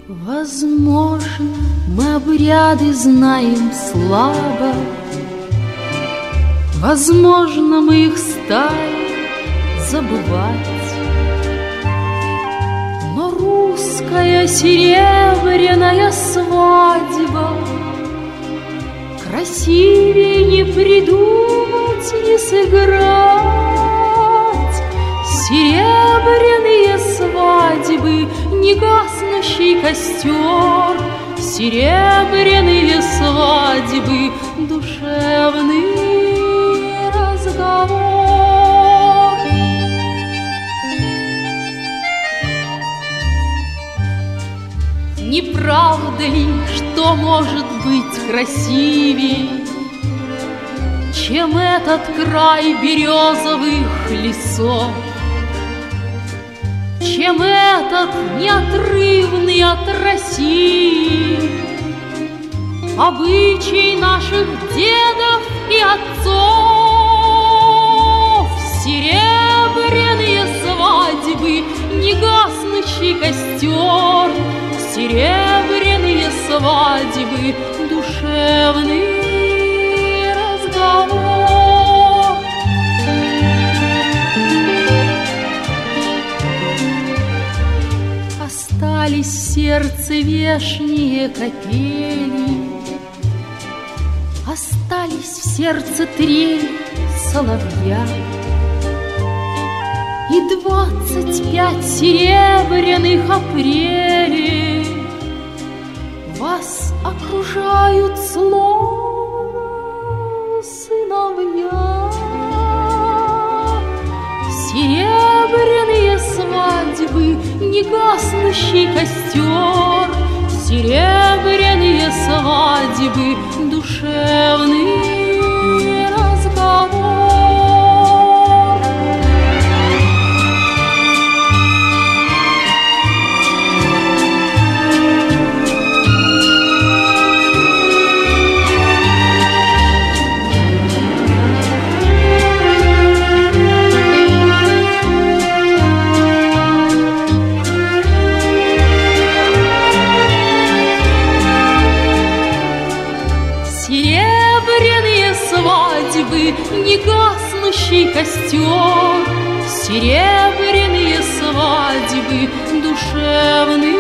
Возможно, мы обряды знаем слабо, возможно, мы их стали забывать, но русская серебряная свадьба красивее не придумать, не сыграть. Серебряные свадьбы, не гаснущий костер, серебряные свадьбы, душевный разговор. Не правда ли, что может быть красивее, чем этот край березовых лесов, чем этот неотрывный от России обычай наших дедов и отцов? Серебряные свадьбы, не гаснущий костер, серебряные свадьбы, душевный разговор. Остались в сердце вешние капели, остались в сердце трель соловья и 25 серебряных апрелей. Вас окружают словно сыновья. Серебряные свадьбы, не гаснущий костер, серебряные свадьбы, душевный разговор. Серебряные свадьбы, не гаснущий костер, серебряные свадьбы, душевный